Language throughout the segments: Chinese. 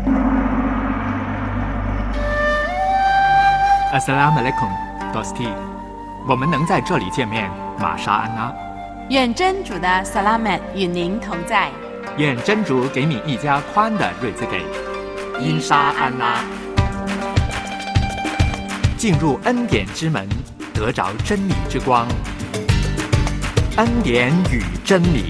Assalamualaikum, Dosti。我们能在这里见面，玛莎安娜。 愿真主的萨拉曼与您同在。 愿真主给你一家宽的日子给。因沙安拉。进入恩典之门，得着真理之光。恩典与真理。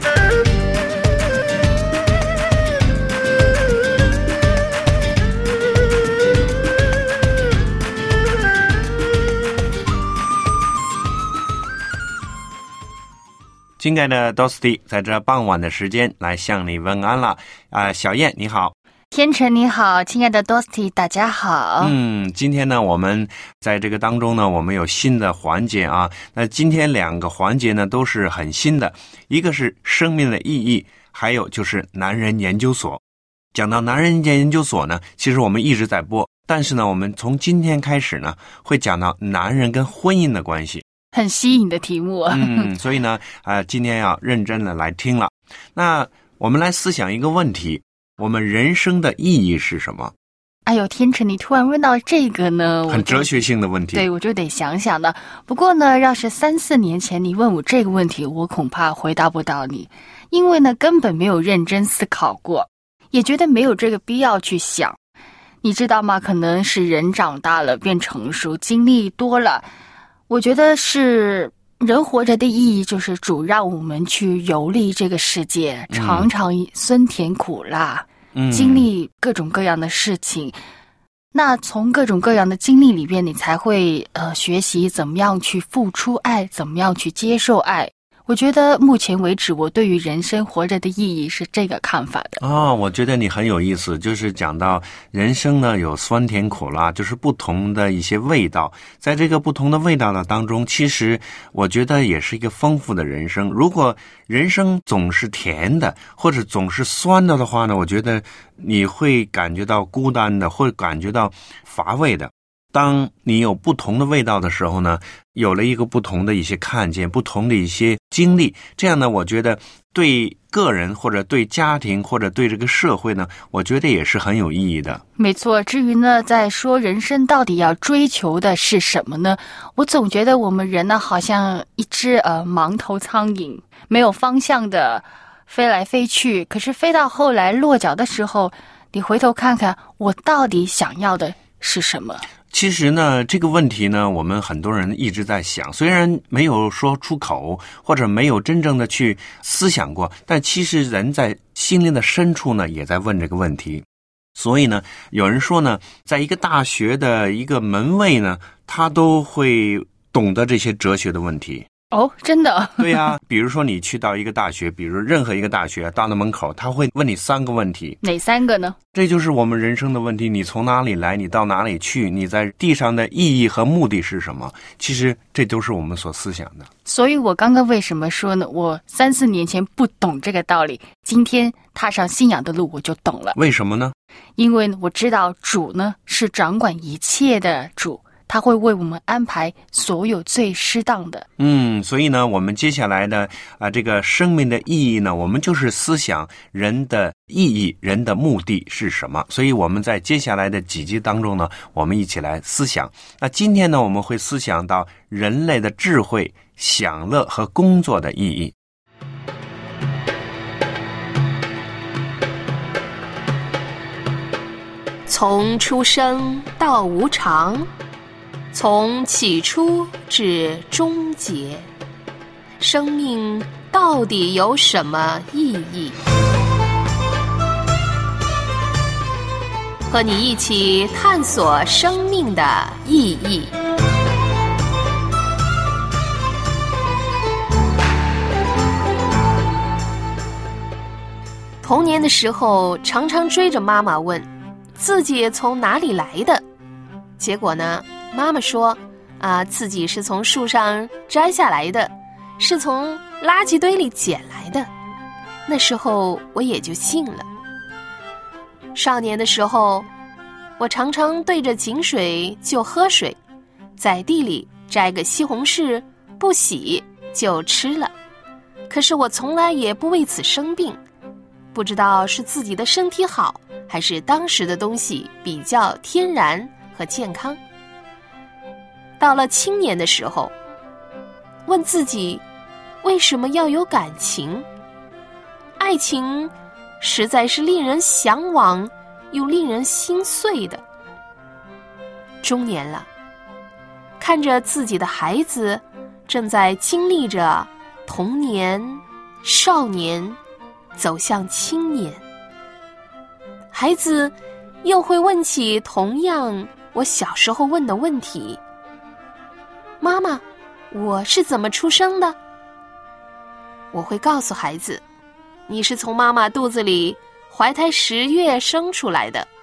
亲爱的 Dosti， 在这傍晚的时间来向你问安了。小燕你好。 天成你好，亲爱的 Dosti， 大家好。 今天呢，我们在这个当中呢，我们有新的环节啊。那今天两个环节呢，都是很新的，一个是生命的意义，还有就是男人研究所。讲到男人研究所呢，其实我们一直在播，但是呢，我们从今天开始呢，会讲到男人跟婚姻的关系。 很吸引的题目。 所以呢，今天要认真的来听了。那我们来思想一个问题，我们人生的意义是什么？ 哎呦，天成，你突然问到这个呢， 很哲学性的问题。 对，我就得想想的。不过呢，要是3-4年前你问我这个问题，我恐怕回答不到你，因为呢，根本没有认真思考过，也觉得没有这个必要去想。你知道吗？可能是人长大了，变成熟，经历多了。我觉得是人活着的意义，就是主让我们去游历这个世界，尝尝酸甜苦辣，经历各种各样的事情。那从各种各样的经历里边，你才会学习怎么样去付出爱，怎么样去接受爱。我觉得目前为止，我对于人生活着的意义是这个看法的。 我觉得你很有意思，就是讲到人生呢有酸甜苦辣，就是不同的一些味道，在这个不同的味道的当中，其实我觉得也是一个丰富的人生。如果人生总是甜的或者总是酸的话呢，我觉得你会感觉到孤单的，会感觉到乏味的。当你有不同的味道的时候呢，有了一个不同的一些看见，不同的一些经历，这样呢，我觉得对个人或者对家庭或者对这个社会呢，我觉得也是很有意义的。 没错，至于呢，在说人生到底要追求的是什么呢？我总觉得我们人呢，好像一只盲头苍蝇，没有方向的飞来飞去，可是飞到后来落脚的时候，你回头看看，我到底想要的是什么？ 其实呢，这个问题呢，我们很多人一直在想，虽然没有说出口，或者没有真正的去思想过，但其实人在心灵的深处呢，也在问这个问题。所以呢，有人说呢，在一个大学的一个门卫呢，他都会懂得这些哲学的问题。 哦，真的？ 对呀，比如说你去到一个大学，比如任何一个大学，到了门口，他会问你3个问题。 哪3个呢？ 这就是我们人生的问题，你从哪里来，你到哪里去，你在地上的意义和目的是什么？其实这都是我们所思想的。 所以我刚刚为什么说呢？我3-4年前不懂这个道理，今天踏上信仰的路我就懂了。 为什么呢？ 因为我知道主呢是掌管一切的主，他会为我们安排所有最适当的。 所以呢，我们接下来的这个生命的意义呢，我们就是思想人的意义，人的目的是什么。所以我们在接下来的几集当中呢，我们一起来思想。那今天呢，我们会思想到人类的智慧、享乐和工作的意义。 从出生到无常，从起初至终结，生命到底有什么意义？和你一起探索生命的意义。童年的时候，常常追着妈妈问自己从哪里来的，结果呢，妈妈说自己是从树上摘下来的，是从垃圾堆里捡来的。那时候我也就信了。少年的时候，我常常对着井水就喝水，在地里摘个西红柿不洗就吃了，可是我从来也不为此生病。不知道是自己的身体好还是当时的东西比较天然和健康？到了青年的时候，问自己为什么要有感情？爱情实在是令人向往又令人心碎的。中年了，看着自己的孩子正在经历着童年、少年走向青年，孩子又会问起同样我小时候问的问题：妈妈，我是怎么出生的？我会告诉孩子，你是从妈妈肚子里怀胎10月生出来的。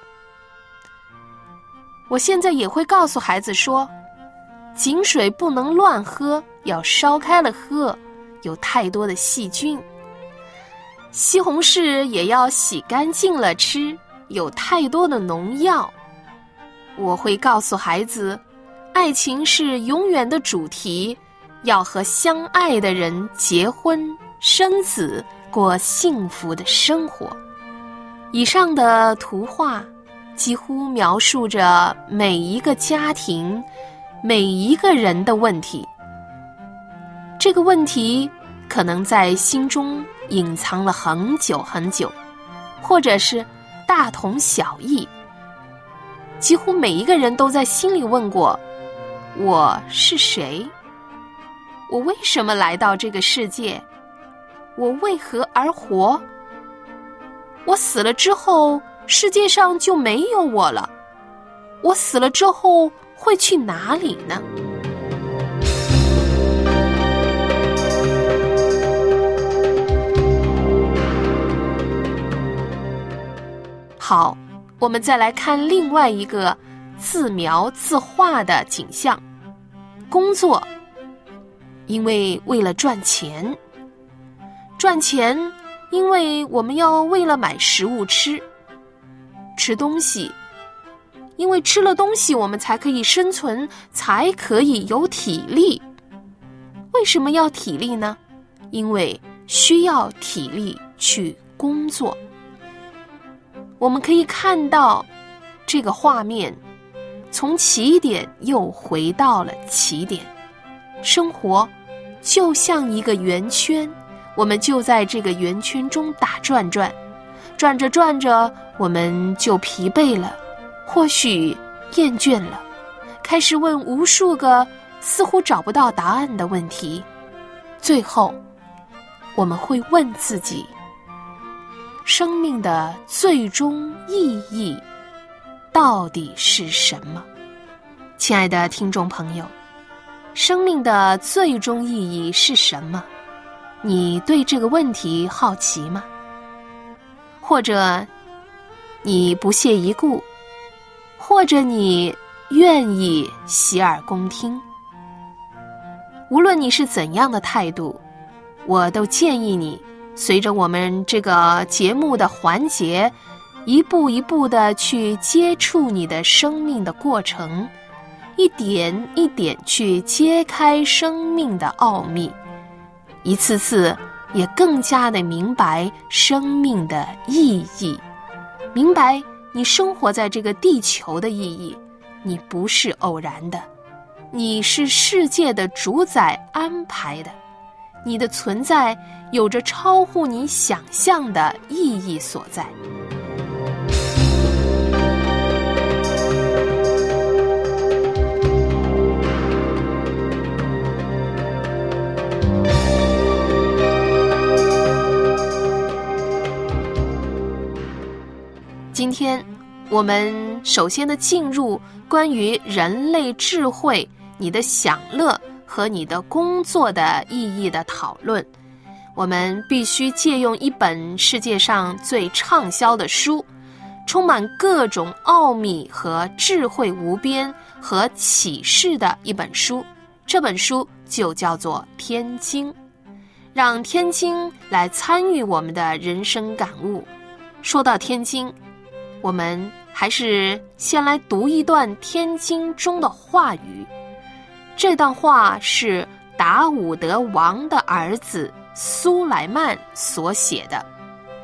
我现在也会告诉孩子说，井水不能乱喝，要烧开了喝，有太多的细菌。西红柿也要洗干净了吃，有太多的农药。我会告诉孩子，爱情是永远的主题，要和相爱的人结婚生子，过幸福的生活。以上的图画几乎描述着每一个家庭、每一个人的问题。这个问题可能在心中隐藏了很久很久，或者是大同小异。几乎每一个人都在心里问过，我是谁？我为什么来到这个世界？我为何而活？我死了之后，世界上就没有我了。我死了之后会去哪里呢？好，我们再来看另外一个自描自画的景象。工作，因为为了赚钱。赚钱，因为我们要为了买食物吃。吃东西，因为吃了东西我们才可以生存，才可以有体力。为什么要体力呢？因为需要体力去工作。我们可以看到这个画面，从起点又回到了起点。生活就像一个圆圈，我们就在这个圆圈中打转转，转着转着我们就疲惫了，或许厌倦了，开始问无数个似乎找不到答案的问题。最后我们会问自己，生命的最终意义到底是什么？亲爱的听众朋友，生命的最终意义是什么？你对这个问题好奇吗？或者你不屑一顾，或者你愿意洗耳恭听。无论你是怎样的态度，我都建议你随着我们这个节目的环节，一步一步地去接触你的生命的过程，一点一点去揭开生命的奥秘，一次次也更加的明白生命的意义，明白你生活在这个地球的意义。你不是偶然的，你是世界的主宰安排的，你的存在有着超乎你想象的意义所在。今天我们首先的进入关于人类智慧、你的享乐和你的工作的意义的讨论。我们必须借用一本世界上最畅销的书，充满各种奥秘和智慧无边和启示的一本书。这本书就叫做《天经》，让天经来参与我们的人生感悟。说到天经，我们还是先来读一段天经中的话语。这段话是达伍德王的儿子苏莱曼所写的。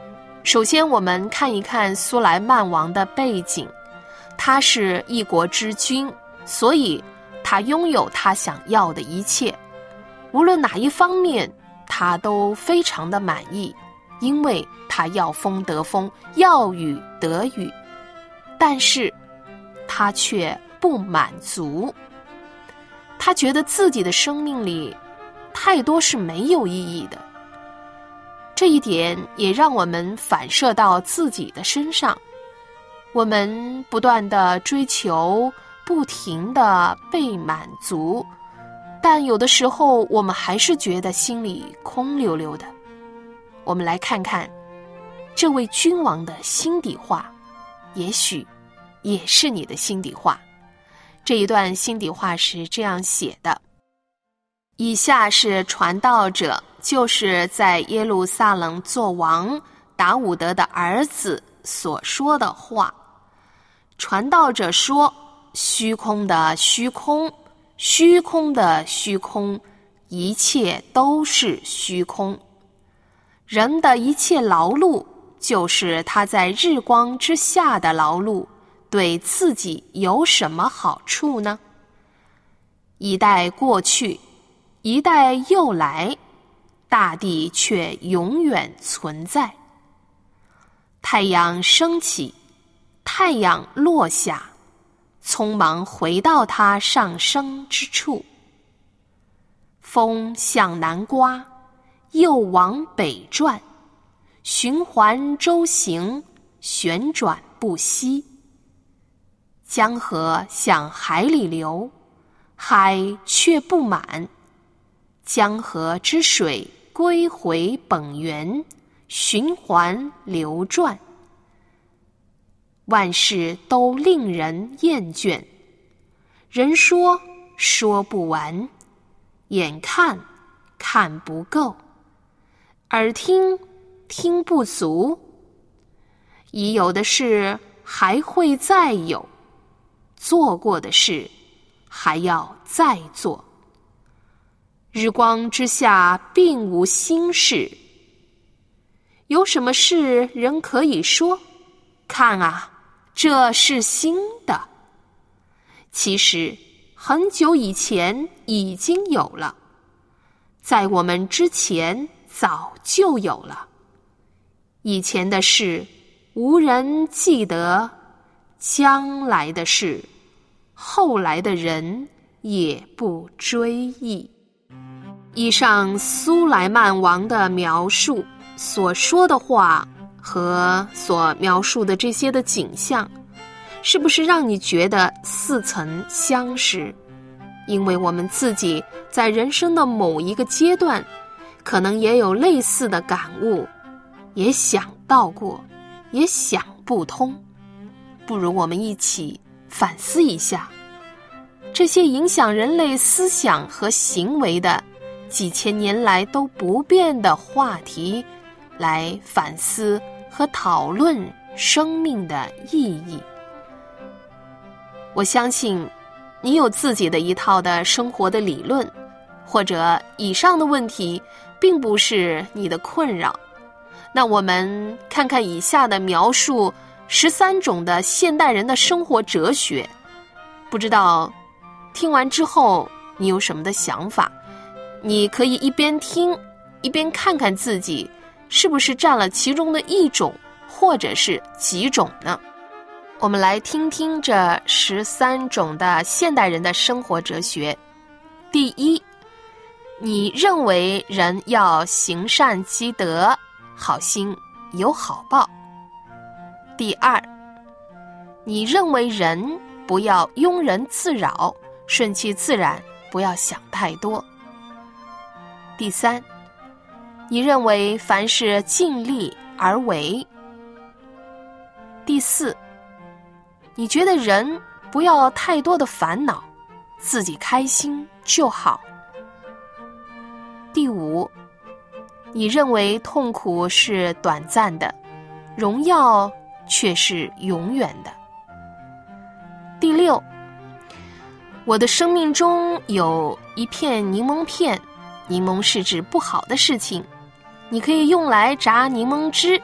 首先，我们看一看苏莱曼王的背景，他是一国之君，所以他拥有他想要的一切，无论哪一方面，他都非常的满意，因为他要风得风，要雨得雨。但是，他却不满足，他觉得自己的生命里太多是没有意义的。这一点也让我们反射到自己的身上，我们不断地追求，不停地被满足，但有的时候我们还是觉得心里空溜溜的。我们来看看这位君王的心底话，也许也是你的心底话。这一段心底话是这样写的：以下是传道者，就是在耶路撒冷做王达伍德的儿子所说的话。传道者说，虚空的虚空，虚空的虚空，一切都是虚空。人的一切劳碌，就是他在日光之下的劳碌，对自己有什么好处呢？一代过去，一代又来，大地却永远存在。太阳升起，太阳落下，匆忙回到它上升之处。风向南刮，又往北转，循环周行，旋转不息。江河向海里流，海却不满。江河之水归回本源，循环流转。万事都令人厌倦，人说说不完，眼看看不够，耳听听不足，已有的事还会再有，做过的事还要再做。日光之下并无新事，有什么事人可以说？看啊，这是新的。其实很久以前已经有了，在我们之前早就有了。以前的事无人记得，将来的事后来的人也不追忆。以上苏莱曼王的描述所说的话和所描述的这些的景象，是不是让你觉得似曾相识？因为我们自己在人生的某一个阶段，可能也有类似的感悟，也想到过，也想不通。不如我们一起反思一下，这些影响人类思想和行为的几千年来都不变的话题，来反思和讨论生命的意义。我相信你有自己的一套的生活的理论，或者以上的问题并不是你的困扰。那我们看看以下的描述13种的现代人的生活哲学，不知道听完之后你有什么的想法？你可以一边听一边看看自己是不是占了其中的一种或者是几种呢？我们来听听这13种的现代人的生活哲学。第一，你认为人要行善积德，好心有好报。第二，你认为人不要庸人自扰，顺其自然，不要想太多。第三，你认为凡事尽力而为。第四，你觉得人不要太多的烦恼，自己开心就好。第五，你认为痛苦是短暂的，荣耀却是永远的。第六，我的生命中有一片柠檬片，柠檬是指不好的事情，你可以用来榨柠檬汁，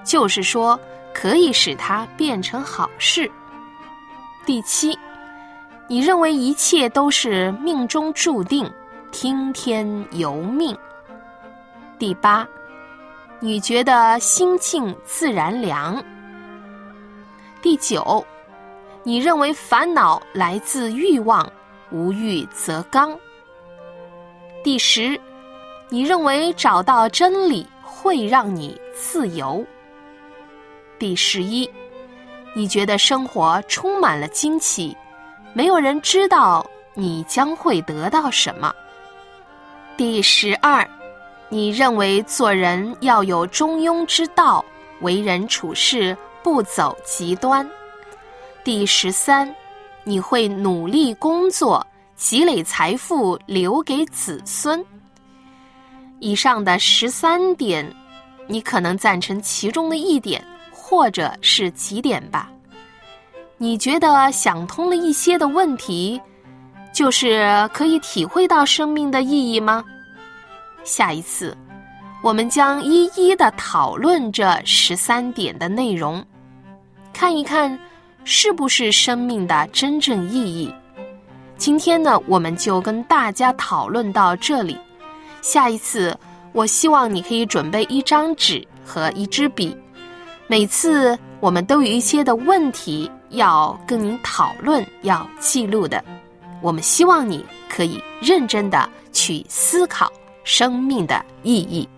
就是说可以使它变成好事。第7，你认为一切都是命中注定，听天由命。第8，你觉得心静自然凉。第9，你认为烦恼来自欲望，无欲则刚。第10，你认为找到真理会让你自由。第11，你觉得生活充满了惊奇，没有人知道你将会得到什么。第12，你认为做人要有中庸之道，为人处事不走极端。第13，你会努力工作，积累财富留给子孙。以上的13点，你可能赞成其中的1点，或者是几点吧。你觉得想通了一些的问题，就是可以体会到生命的意义吗？下一次，我们将一一地讨论这13点的内容，看一看是不是生命的真正意义。今天呢，我们就跟大家讨论到这里。下一次，我希望你可以准备一张纸和一支笔，每次我们都有一些的问题要跟您讨论，要记录的。我们希望你可以认真地去思考生命的意义。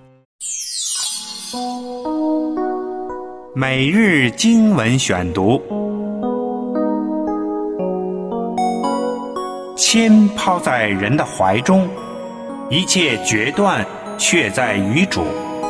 每日经文选读，谦抛在人的怀中，一切决断却在于主。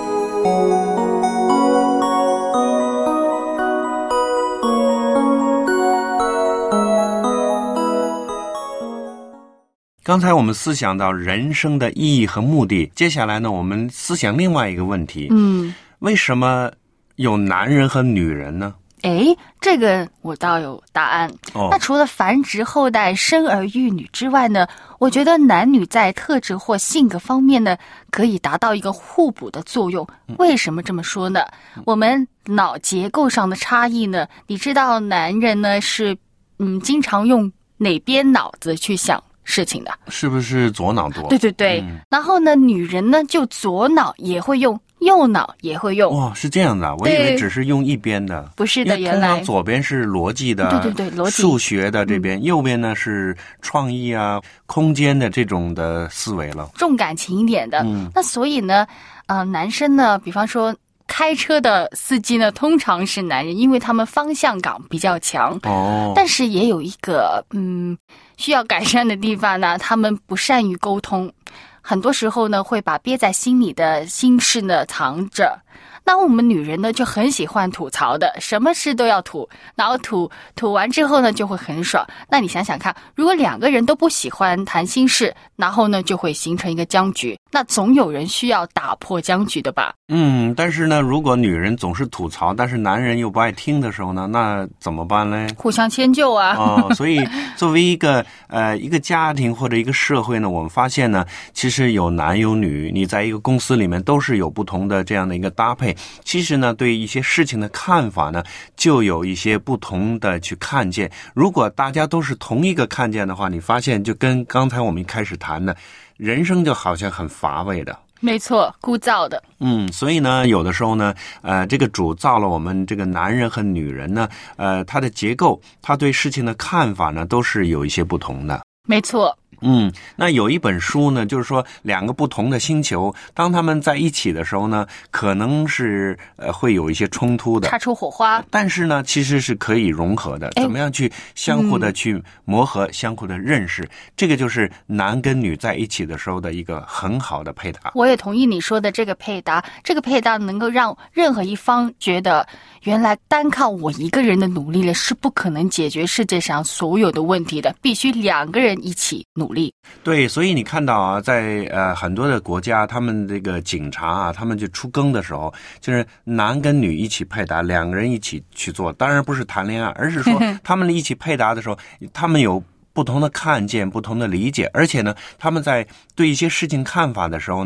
刚才我们思想到人生的意义和目的，接下来呢，我们思想另外一个问题。为什么有男人和女人呢？ 这个我倒有答案。那除了繁殖后代、生儿育女之外呢，我觉得男女在特质或性格方面呢，可以达到一个互补的作用。为什么这么说呢？我们脑结构上的差异呢，你知道男人呢是经常用哪边脑子去想事情的？是不是左脑多？对对对。然后呢，女人呢就左脑也会用，右脑也会用。是这样的，我以为只是用一边的。不是的，原来通常左边是逻辑的，对，逻辑数学的这边，右边呢是创意啊、空间的这种的思维了，重感情一点的。那所以呢，男生呢，比方说开车的司机呢，通常是男人，因为他们方向感比较强。但是也有一个需要改善的地方呢，他们不善于沟通，很多时候呢会把憋在心里的心事呢藏着。那我们女人呢就很喜欢吐槽的，什么事都要吐，然后吐完之后呢就会很爽。那你想想看，如果2个人都不喜欢谈心事，然后呢就会形成一个僵局，那总有人需要打破僵局的吧。但是呢，如果女人总是吐槽，但是男人又不爱听的时候呢，那怎么办呢？互相迁就啊。所以作为一个家庭或者一个社会呢，我们发现呢，其实有男有女，你在一个公司里面都是有不同的这样的一个搭配。其实呢，对一些事情的看法呢，就有一些不同的去看见。如果大家都是同一个看见的话，你发现就跟刚才我们一开始谈的，人生就好像很乏味的。没错，枯燥的。所以呢，有的时候呢，这个主造了我们这个男人和女人呢，他的结构，他对事情的看法呢，都是有一些不同的。没错。那有一本书呢，就是说2个不同的星球，当他们在一起的时候呢，可能是会有一些冲突的，擦出火花，但是呢，其实是可以融合的。怎么样去相互的去磨合，相互的认识，这个就是男跟女在一起的时候的一个很好的配搭。我也同意你说的这个配搭，能够让任何一方觉得，原来单靠我一个人的努力了是不可能解决世界上所有的问题的，必须2个人一起努力。对，所以你看到啊，在很多的国家，他们这个警察啊，他们就出更的时候，就是男跟女一起配搭，2个人一起去做，当然不是谈恋爱，而是说他们一起配搭的时候，他们有不同的看见，不同的理解，而且呢，他们在对一些事情看法的时候呢，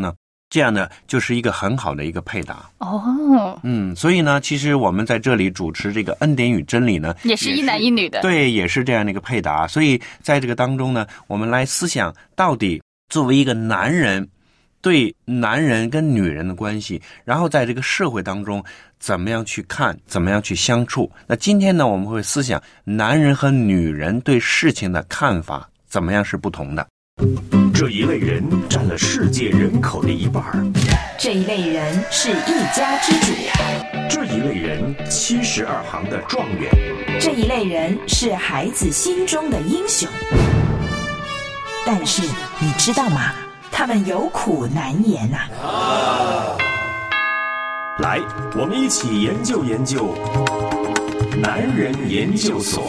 这样呢就是一个很好的一个配搭。 哦， 所以呢，其实我们在这里主持这个恩典与真理呢， 也是一男一女的。 对，也是这样的一个配搭。所以在这个当中呢，我们来思想到底作为一个男人，对男人跟女人的关系，然后在这个社会当中怎么样去看，怎么样去相处。那今天呢，我们会思想男人和女人对事情的看法怎么样是不同的。 这一类人占了世界人口的1半， 这一类人是一家之主， 这一类人72行的状元， 这一类人是孩子心中的英雄。但是你知道吗？他们有苦难言啊。 来，我们一起研究研究男人研究所。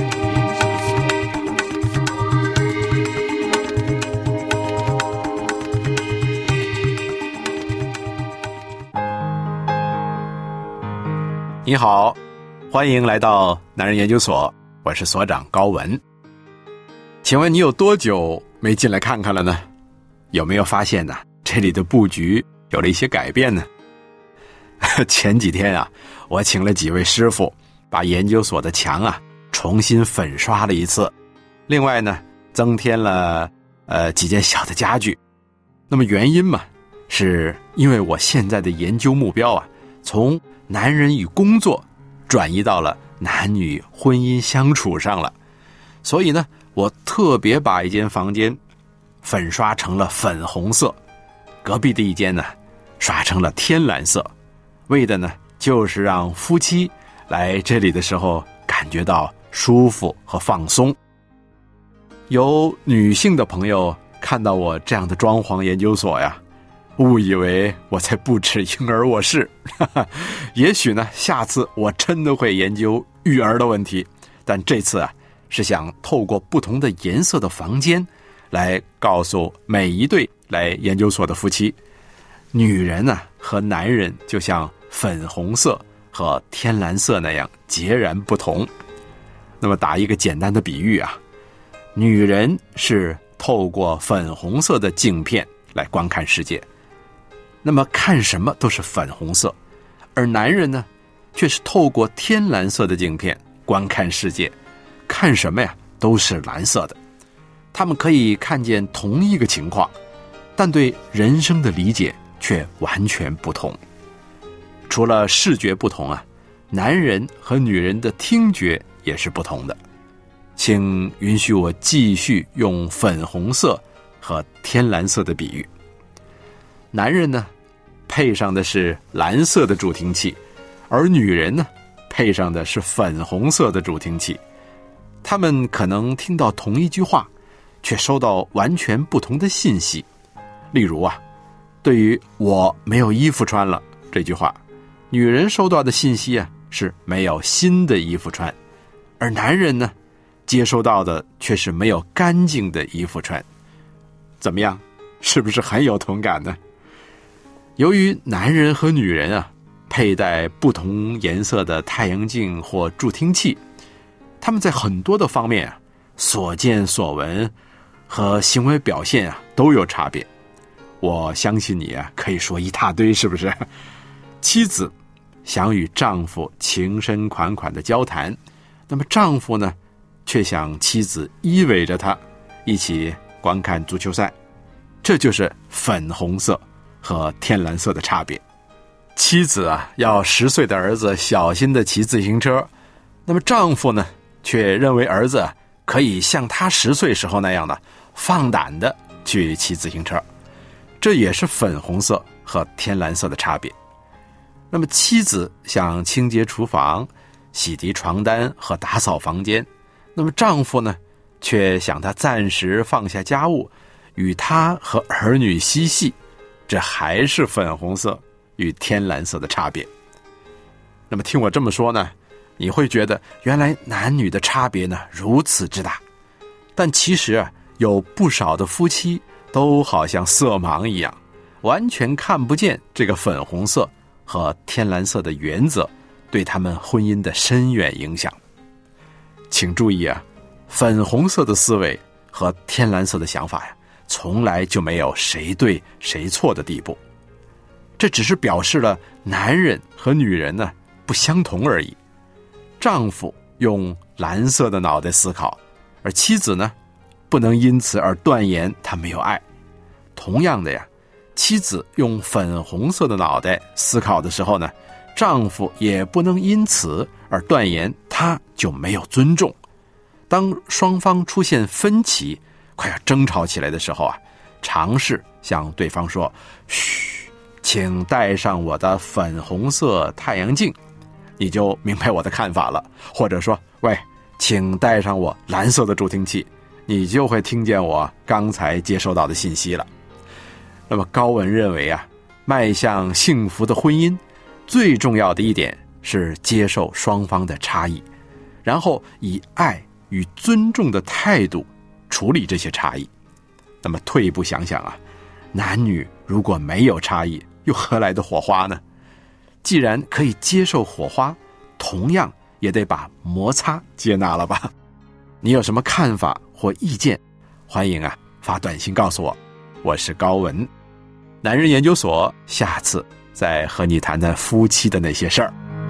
你好，欢迎来到男人研究所，我是所长高文。请问你有多久没进来看看了呢？有没有发现呢，这里的布局有了一些改变呢？前几天啊，我请了几位师傅把研究所的墙啊重新粉刷了一次，另外呢增添了几件小的家具。那么原因嘛，是因为我现在的研究目标啊，从男人与工作转移到了男女婚姻相处上了，所以呢，我特别把一间房间粉刷成了粉红色，隔壁的一间呢刷成了天蓝色，为的呢就是让夫妻来这里的时候感觉到舒服和放松。有女性的朋友看到我这样的装潢研究所呀，误以为我在布置婴儿卧室。也许呢，下次我真的会研究育儿的问题，但这次啊，是想透过不同的颜色的房间来告诉每一对来研究所的夫妻，女人啊和男人就像粉红色和天蓝色那样截然不同。那么打一个简单的比喻啊，女人是透过粉红色的镜片来观看世界，那么看什么都是粉红色，而男人呢，却是透过天蓝色的镜片观看世界，看什么呀都是蓝色的。他们可以看见同一个情况，但对人生的理解却完全不同。除了视觉不同啊，男人和女人的听觉也是不同的。请允许我继续用粉红色和天蓝色的比喻。男人呢，配上的是蓝色的助听器，而女人呢，配上的是粉红色的助听器。他们可能听到同一句话，却收到完全不同的信息。例如啊，对于我没有衣服穿了这句话，女人收到的信息啊是没有新的衣服穿，而男人呢，接收到的却是没有干净的衣服穿。怎么样，是不是很有同感呢？由于男人和女人啊佩戴不同颜色的太阳镜或助听器，他们在很多的方面啊，所见所闻和行为表现啊都有差别。我相信你啊可以说一大堆，是不是？妻子想与丈夫情深款款的交谈，那么丈夫呢却想妻子依偎着他一起观看足球赛，这就是粉红色和天蓝色的差别。妻子啊要10岁的儿子小心地骑自行车，那么丈夫呢却认为儿子可以像他10岁时候那样的放胆地去骑自行车，这也是粉红色和天蓝色的差别。那么妻子想清洁厨房、洗涤床单和打扫房间，那么丈夫呢却想他暂时放下家务，与他和儿女嬉戏，这还是粉红色与天蓝色的差别。那么听我这么说呢，你会觉得原来男女的差别呢如此之大，但其实啊，有不少的夫妻都好像色盲一样，完全看不见这个粉红色和天蓝色的原则对他们婚姻的深远影响。请注意啊，粉红色的思维和天蓝色的想法呀， 从来就没有谁对谁错的地步。这只是表示了男人和女人呢不相同而已。丈夫用蓝色的脑袋思考，而妻子呢不能因此而断言他没有爱。同样的呀，妻子用粉红色的脑袋思考的时候呢，丈夫也不能因此而断言他就没有尊重。当双方出现分歧，快要争吵起来的时候啊，尝试向对方说：嘘，请戴上我的粉红色太阳镜，你就明白我的看法了。或者说，喂，请戴上我蓝色的助听器，你就会听见我刚才接收到的信息了。那么高文认为啊，迈向幸福的婚姻最重要的一点是接受双方的差异，然后以爱与尊重的态度处理这些差异。那么退一步想想啊，男女如果没有差异，又何来的火花呢？既然可以接受火花，同样也得把摩擦接纳了吧？你有什么看法或意见，欢迎啊发短信告诉我。我是高文，男人研究所，下次再和你谈谈夫妻的那些事儿。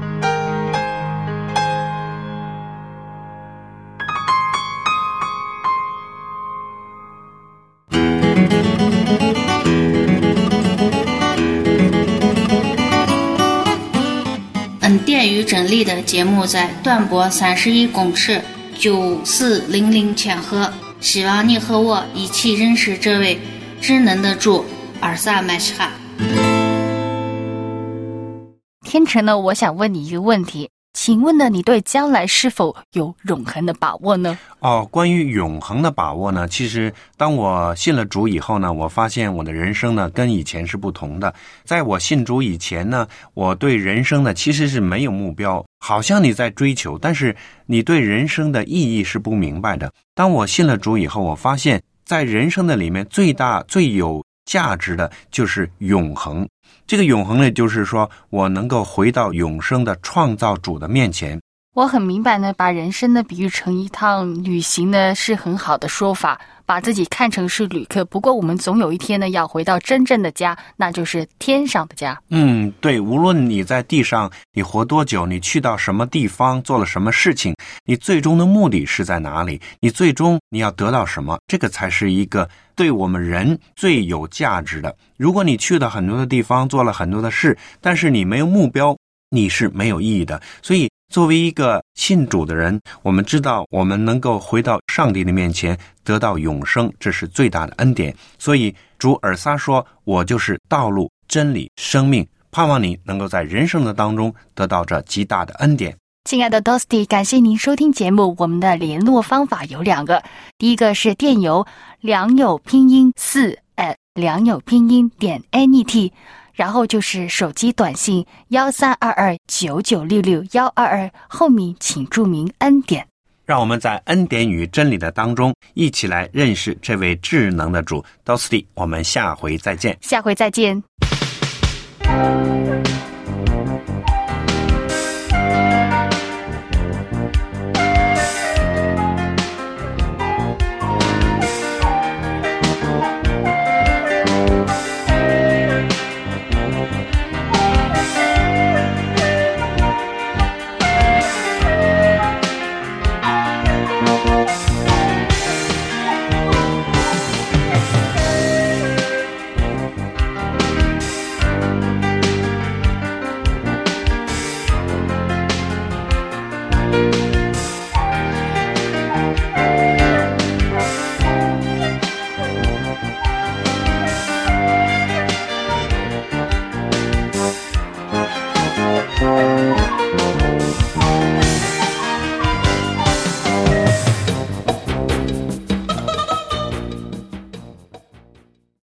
恩典与真理的节目在短波31公尺9400千赫，希望你和我一起认识这位智能的主尔萨麦什哈。 天成呢，我想问你一个问题，请问呢，你对将来是否有永恒的把握呢？ 关于永恒的把握呢，其实当我信了主以后呢，我发现我的人生呢跟以前是不同的。在我信主以前呢，我对人生呢其实是没有目标，好像你在追求，但是你对人生的意义是不明白的。当我信了主以后，我发现在人生的里面最大最有价值的就是永恒。这个永恒呢，就是说我能够回到永生的创造主的面前。 我很明白呢，把人生呢比喻成一趟旅行呢是很好的说法，把自己看成是旅客。不过我们总有一天呢要回到真正的家，那就是天上的家。 对，无论你在地上你活多久，你去到什么地方，做了什么事情，你最终的目的是在哪里，你最终你要得到什么，这个才是一个对我们人最有价值的。如果你去了很多的地方，做了很多的事，但是你没有目标，你是没有意义的。所以作为一个信主的人，我们知道我们能够回到上帝的面前得到永生，这是最大的恩典。所以主尔撒说，我就是道路、真理、生命，盼望你能够在人生的当中得到这极大的恩典。 亲爱的 Dosty， 感谢您收听节目。我们的联络方法有2个，第一个是电邮良友拼音4 良友拼音.net，然后就是手机短信13229966，122后面请注明恩典。 让我们在恩典与真理的当中一起来认识这位智能的主。Dosty，我们下回再见。 下回再见。